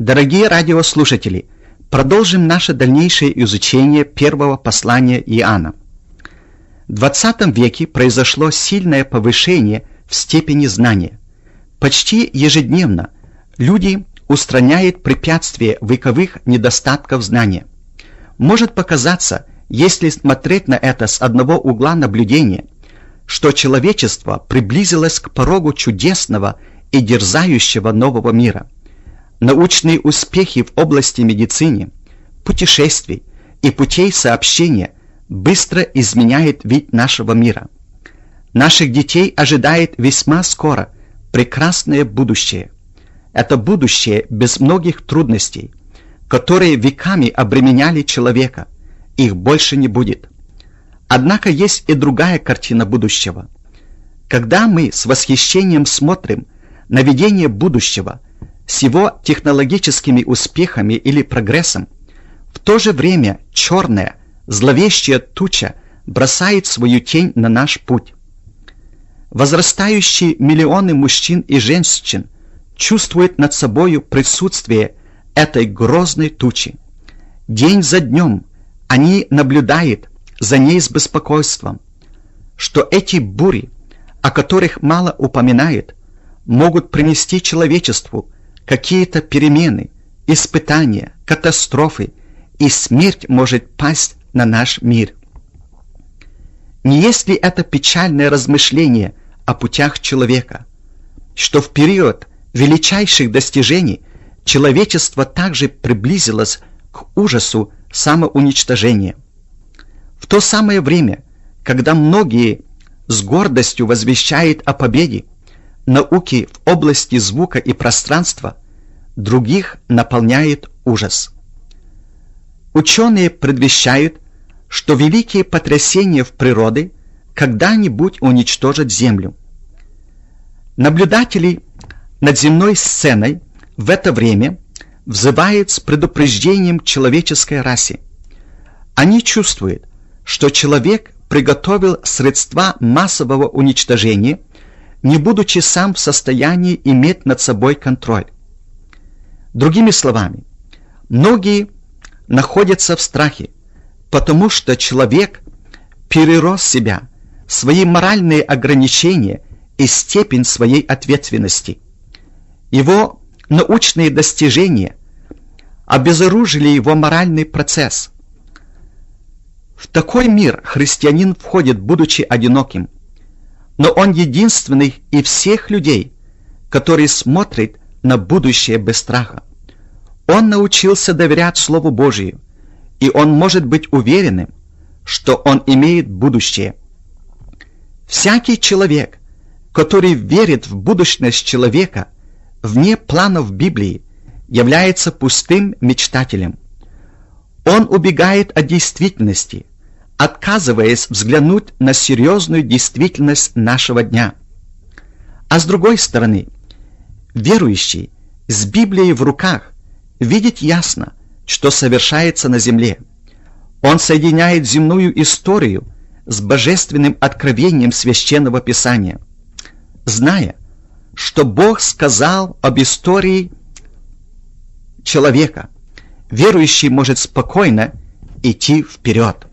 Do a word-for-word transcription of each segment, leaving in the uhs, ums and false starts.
Дорогие радиослушатели, продолжим наше дальнейшее изучение первого послания Иоанна. В двадцатом веке произошло сильное повышение в степени знания. Почти ежедневно люди устраняют препятствия вековых недостатков знания. Может показаться, если смотреть на это с одного угла наблюдения, что человечество приблизилось к порогу чудесного и дерзающего нового мира. Научные успехи в области медицины, путешествий и путей сообщения быстро изменяют вид нашего мира. Наших детей ожидает весьма скоро прекрасное будущее. Это будущее без многих трудностей, которые веками обременяли человека. Их больше не будет. Однако есть и другая картина будущего. Когда мы с восхищением смотрим на видение будущего с его технологическими успехами или прогрессом, в то же время черная, зловещая туча бросает свою тень на наш путь. Возрастающие миллионы мужчин и женщин чувствуют над собою присутствие этой грозной тучи. День за днем они наблюдают за ней с беспокойством, что эти бури, о которых мало упоминает, могут принести человечеству какие-то перемены, испытания, катастрофы, и смерть может пасть на наш мир. Не есть ли это печальное размышление о путях человека, что в период величайших достижений человечество также приблизилось к ужасу самоуничтожения? В то самое время, когда многие с гордостью возвещают о победе науки в области звука и пространства, других наполняет ужас. Ученые предвещают, что великие потрясения в природе когда-нибудь уничтожат Землю. Наблюдатели над земной сценой в это время взывают с предупреждением человеческой расе. Они чувствуют, что человек приготовил средства массового уничтожения, не будучи сам в состоянии иметь над собой контроль. Другими словами, многие находятся в страхе, потому что человек перерос себя, свои моральные ограничения и степень своей ответственности. Его научные достижения обезоружили его моральный процесс. В такой мир христианин входит, будучи одиноким, но он единственный из всех людей, который смотрит на будущее без страха. Он научился доверять Слову Божию, и он может быть уверенным, что он имеет будущее. Всякий человек, который верит в будущность человека вне планов Библии, является пустым мечтателем. Он убегает от действительности, отказываясь взглянуть на серьезную действительность нашего дня. А с другой стороны, верующий с Библией в руках видит ясно, что совершается на земле. Он соединяет земную историю с божественным откровением Священного Писания, зная, что Бог сказал об истории человека. Верующий может спокойно идти вперед.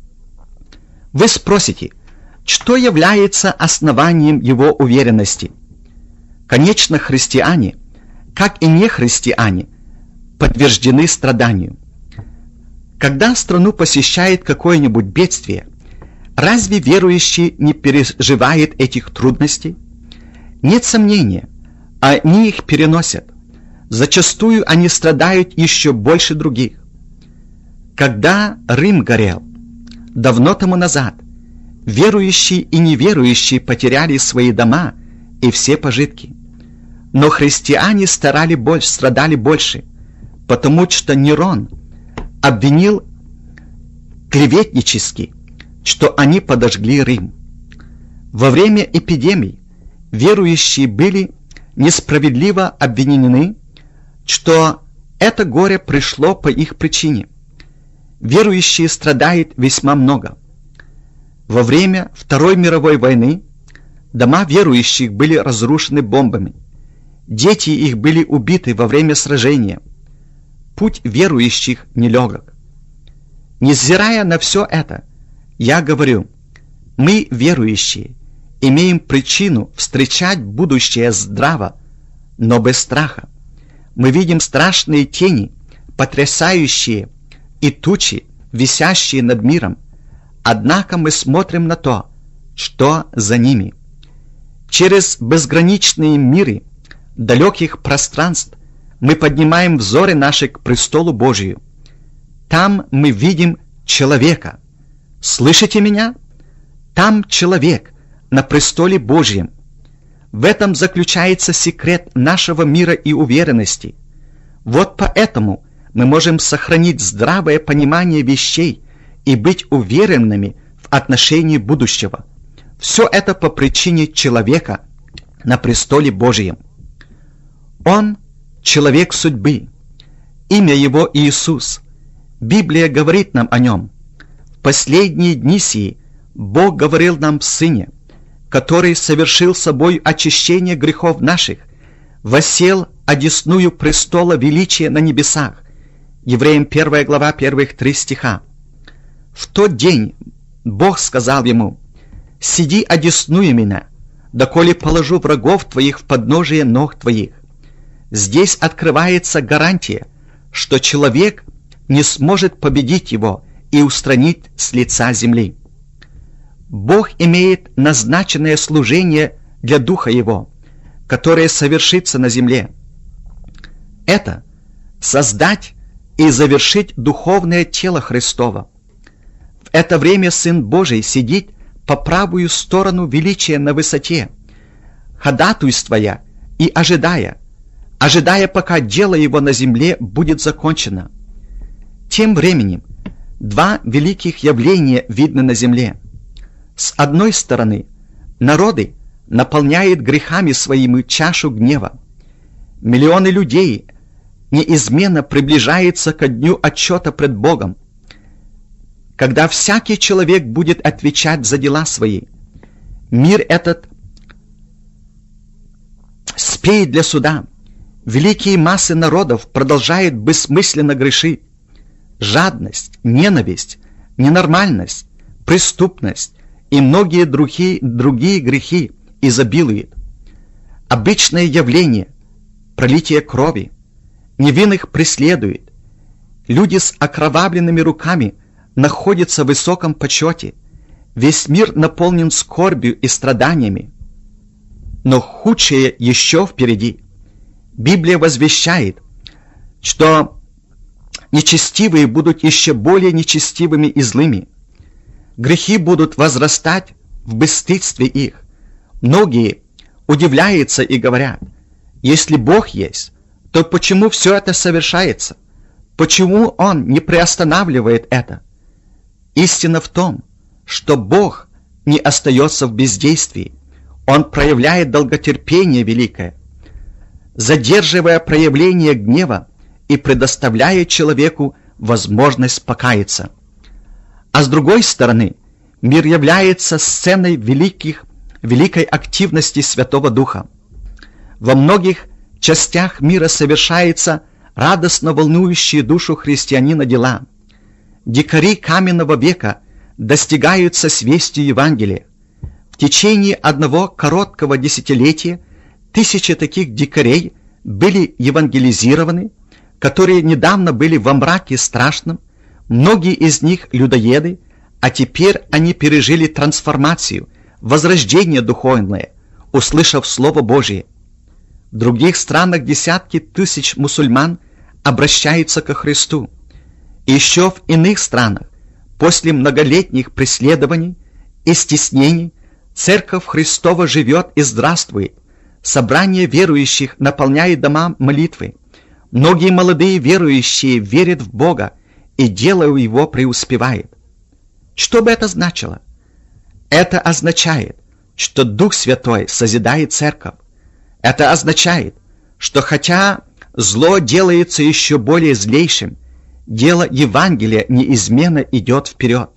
Вы спросите, что является основанием его уверенности? Конечно, христиане, как и нехристиане, подвержены страданию. Когда страну посещает какое-нибудь бедствие, разве верующий не переживает этих трудностей? Нет сомнения, они их переносят. Зачастую они страдают еще больше других. Когда Рим горел, давно тому назад, верующие и неверующие потеряли свои дома и все пожитки. Но христиане старали больше, страдали больше, потому что Нерон обвинил клеветнически, что они подожгли Рим. Во время эпидемий верующие были несправедливо обвинены, что это горе пришло по их причине. Верующие страдают весьма много. Во время Второй мировой войны дома верующих были разрушены бомбами. Дети их были убиты во время сражения. путь верующих нелегок. Невзирая на все это, я говорю, мы, верующие, имеем причину встречать будущее здраво, но без страха. Мы видим страшные тени, потрясающие, и тучи, висящие над миром, однако мы смотрим на то, что за ними. Через безграничные миры, далеких пространств, мы поднимаем взоры наши к престолу Божию. Там мы видим человека. Слышите меня? Там человек на престоле Божьем. В этом заключается секрет нашего мира и уверенности. Вот поэтому мы можем сохранить здравое понимание вещей и быть уверенными в отношении будущего. Все это по причине человека на престоле Божьем. Он – человек судьбы. Имя его Иисус. Библия говорит нам о нем. В последние дни сии Бог говорил нам в Сыне, который совершил собой очищение грехов наших, воссел одесную престола величия на небесах. Евреям первая глава, первых три стиха. В тот день Бог сказал ему: «Сиди одесную меня, доколе положу врагов твоих в подножие ног твоих». Здесь открывается гарантия, что человек не сможет победить его и устранить с лица земли. Бог имеет назначенное служение для Духа Его, которое совершится на земле. Это создать и завершить духовное тело Христово. В это время Сын Божий сидит по правую сторону величия на высоте, ходатайствуя и ожидая, ожидая, пока дело Его на земле будет закончено. Тем временем два великих явления видны на земле. С одной стороны, народы наполняют грехами своими чашу гнева. Миллионы людей неизменно приближаются ко дню отчета пред Богом, когда всякий человек будет отвечать за дела свои. Мир этот спеет для суда. Великие массы народов продолжают бессмысленно грешить. Жадность, ненависть, ненормальность, преступность и многие другие, другие грехи изобилуют. Обычное явление – пролитие крови. Невинных преследует. Люди с окровавленными руками находятся в высоком почете. Весь мир наполнен скорбью и страданиями. Но худшее еще впереди. Библия возвещает, что нечестивые будут еще более нечестивыми и злыми. Грехи будут возрастать в бесстыдстве их. Многие удивляются и говорят: если Бог есть, то почему все это совершается? Почему Он не приостанавливает это? Истина в том, что Бог не остается в бездействии. Он проявляет долготерпение великое, задерживая проявление гнева и предоставляя человеку возможность покаяться. А с другой стороны, мир является сценой великих, великой активности Святого Духа. Во многих частях мира совершается радостно волнующие душу христианина дела. Дикари каменного века достигаются с вестью Евангелия. В течение одного короткого десятилетия тысячи таких дикарей были евангелизированы, которые недавно были во мраке страшном. Многие из них людоеды, а теперь они пережили трансформацию, возрождение духовное, услышав Слово Божие. В других странах десятки тысяч мусульман обращаются ко Христу. И еще в иных странах, после многолетних преследований и стеснений, Церковь Христова живет и здравствует. Собрание верующих наполняет дома молитвы. Многие молодые верующие верят в Бога, и дело Его преуспевает. Что бы это значило? Это означает, что Дух Святой созидает Церковь. Это означает, что хотя зло делается еще более злейшим, дело Евангелия неизменно идет вперед.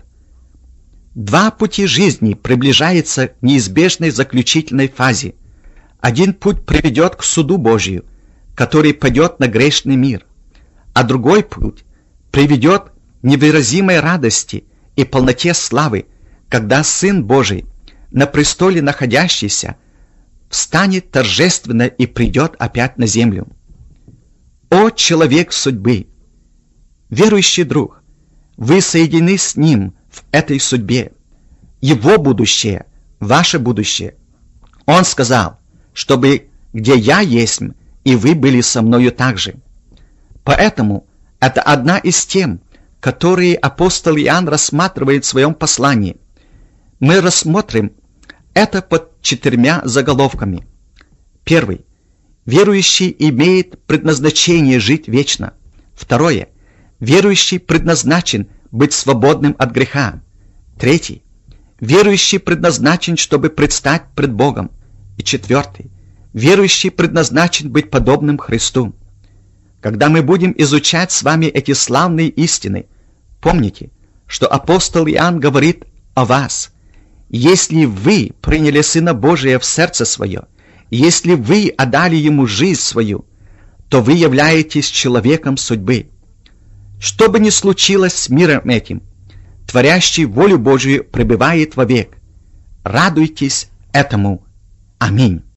Два пути жизни приближаются к неизбежной заключительной фазе. Один путь приведет к суду Божию, который падет на грешный мир, а другой путь приведет к невыразимой радости и полноте славы, когда Сын Божий, на престоле находящийся, встанет торжественно и придет опять на землю. О, человек судьбы! Верующий друг, вы соединены с Ним в этой судьбе. Его будущее, ваше будущее. Он сказал, чтобы где я есть, и вы были со мною также. Поэтому это одна из тем, которые апостол Иоанн рассматривает в своем послании. Мы рассмотрим это под четырьмя заголовками. Первый. Верующий имеет предназначение жить вечно. Второе. Верующий предназначен быть свободным от греха. Третий. Верующий предназначен, чтобы предстать пред Богом. И четвертый. Верующий предназначен быть подобным Христу. Когда мы будем изучать с вами эти славные истины, помните, что апостол Иоанн говорит о вас. Если вы приняли Сына Божия в сердце свое, если вы отдали Ему жизнь свою, то вы являетесь человеком судьбы. Что бы ни случилось с миром этим, творящий волю Божию пребывает вовек. Радуйтесь этому. Аминь.